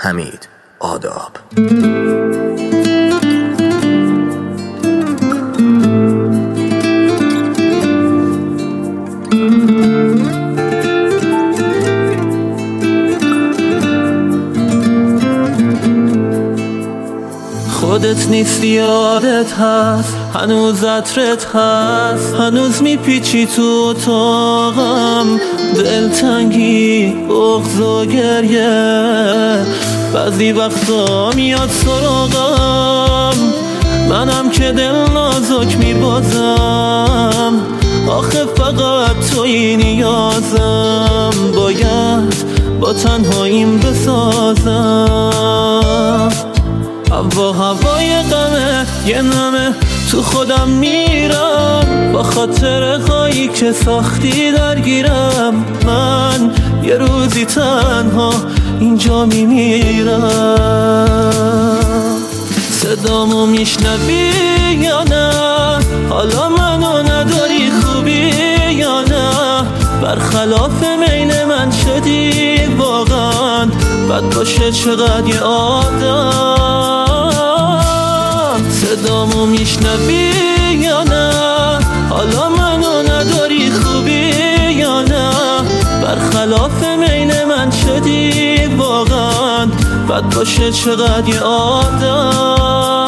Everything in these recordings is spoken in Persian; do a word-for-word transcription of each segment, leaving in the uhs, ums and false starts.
حمید آداب. خودت نیستی یادت هست، هنوز عطرت هست، هنوز میپیچی تو اتاقم، دلتنگی بغض و گریه بعضی وقتا میاد سراغم، منم که دل نازک میبازم، آخه فقط توی نیازم، باید با تنهاییم بسازم. هوا هوای غمه یه نمه تو خودم میرم، با خاطر هایی که ساختی درگیرم، من یه روزی تنها اینجا میمیرم. صدامو میشنوی یا نه؟ حالا منو نداری خوبی یا نه؟ برخلاف میل من شدی واقعا، بد باشه چقدر یه آدم. صدامو میشنوی یا نه؟ حالا منو نداری خوبی یا نه؟ برخلاف میل من شدی واقعا، بد باشه چقدر یه آدم.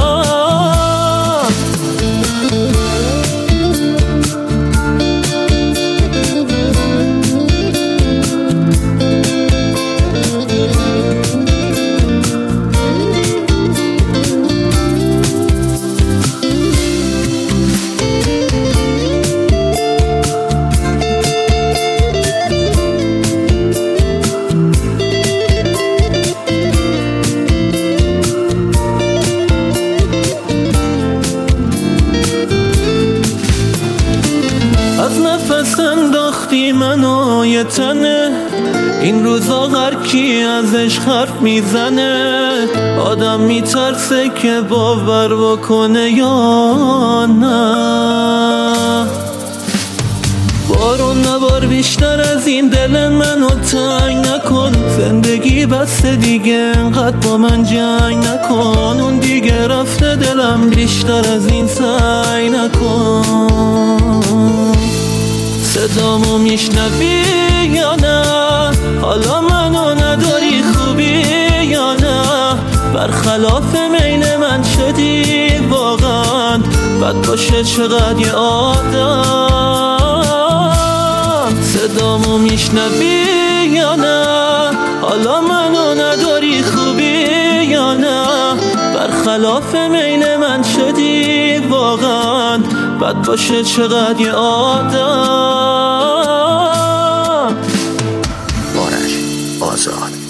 از نفس انداختی منو یه تنه، این روزا هر کی ازش حرف میزنه، آدم میترسه که باور بکنه یا نه. بارون نبار بیشتر از این دل منو تنگ نکن، زندگی بسته دیگه انقدر با من جنگ نکن، اون دیگه رفته دلم بیشتر از این سعی نکن. صدامو میشنوی یا نه؟ حالا منو نداری خوبی یا نه؟ برخلاف میل من شدی واقعا، بد باشه چقدر یه آدم. صدامو میشنوی یا نه؟ حالا منو نداری خوبی یا نه؟ برخلاف میل من شدی واقعا، بد باشه چقدر یه آدم. آرش آزاد.